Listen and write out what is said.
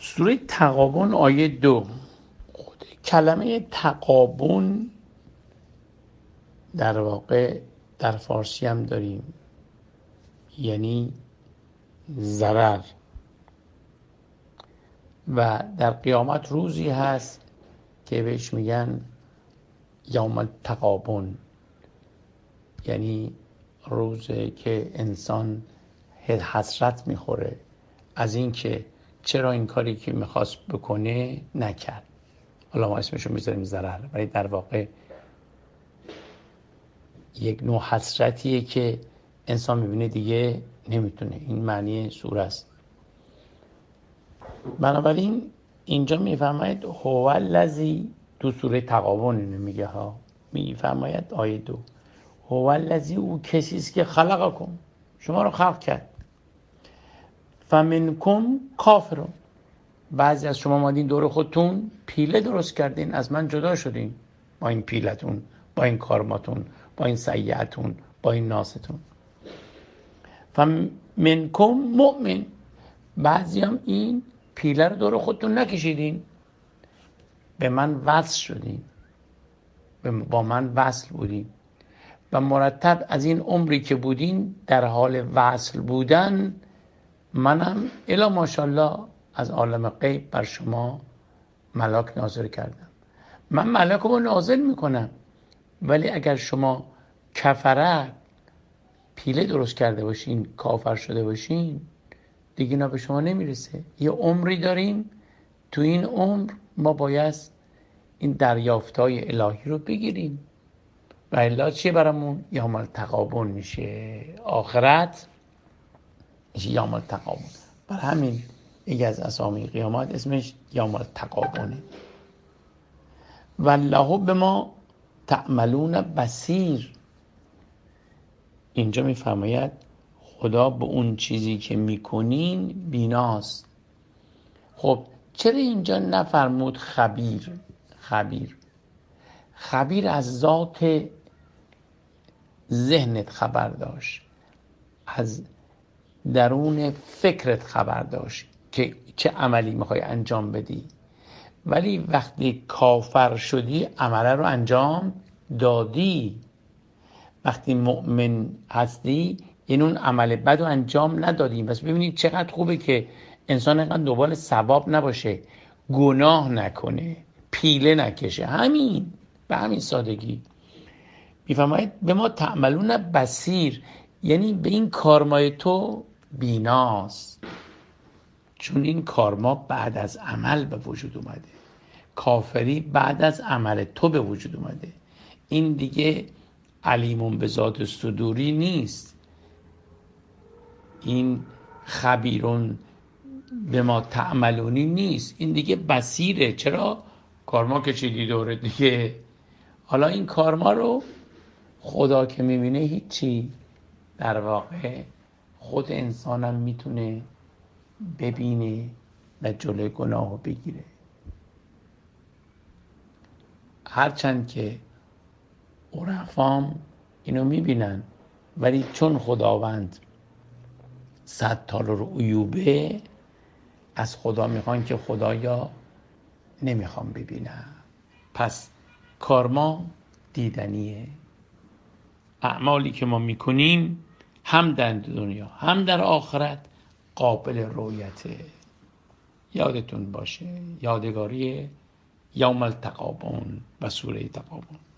سوره تغابن آیه 2. کلمه تغابن در واقع در فارسی هم داریم، یعنی ضرر. و در قیامت روزی هست که بهش میگن یوم التغابن، یعنی روزی که انسان حسرت میخوره از این که چرا این کاری که میخواست بکنه نکرد. حالا ما اسمشو میذاریم ضرر، ولی در واقع یک نوع حسرتیه که انسان میبینه دیگه نمیتونه. این معنی سوره است. بنابراین اینجا میفرماید هو الذی، تو سوره تغابن اینو میگه ها، میفرماید آیه 2 هو الذی، او کسی است که خلقکم، شما رو خلق کرد، فمنکم کافرون، بعضی از شما مادین دور خودتون پیله درست کردین، از من جدا شدین با این پیلتون، با این کارماتون، با این سیعتون، با این ناستون. فمنکم مؤمن، بعضی هم این پیله رو دور خودتون نکشیدین، به من وصل شدین، با من وصل بودین و مرتب از این عمری که بودین در حال وصل بودن، منم الا ماشاءالله از عالم غیب بر شما ملاک نازل کردم. من ملاک رو نازل میکنم، ولی اگر شما کفره پیله درست کرده باشین، کافر شده باشین، دیگه اینا به شما نمیرسه. یه عمری داریم، تو این عمر ما باید این دریافتای الهی رو بگیریم و الا چیه برامون؟ یوم التغابن میشه، آخرت میشه یوم التغابن. بر همین یکی از اسامی قیامت اسمش یوم التغابنه. والله بما تعملون بصیر، اینجا میفرماید خدا به اون چیزی که میکنین بیناست. خب چرا اینجا نفرمود خبیر؟ خبیر از ذات ذهنت خبر داشت، از درون فکرت خبر داشت که چه عملی میخوای انجام بدی، ولی وقتی کافر شدی عمله رو انجام دادی. وقتی مؤمن هستی یعنی اون عمل بد رو انجام ندادی. پس ببینید چقدر خوبه که انسان اینقدر دنبال ثواب نباشه، گناه نکنه، پیله نکشه، همین به همین سادگی. میفرماید به ما تعملون بصیر، یعنی به این کارمای تو بیناست، چون این کارما بعد از عمل به وجود اومده، کافری بعد از عمل تو به وجود اومده. این دیگه علیمون به ذات صدوری نیست، این خبیرون به ما تعملونی نیست، این دیگه بصیره. چرا؟ کارما کشیدی دوره دیگه. حالا این کارما رو خدا که میبینه هیچی، در واقع خود انسانم میتونه ببینه و جلوی گناه رو بگیره. هرچند که عرفام اینو میبینن، ولی چون خداوند ستار العیوبه، از خدا میخوان که خدایا نمیخوام ببینم. پس کارما دیدنیه، اعمالی که ما میکنیم هم در دنیا هم در آخرت قابل رؤیته. یادتون باشه، یادگاری یوم التغابن و سوره تغابن.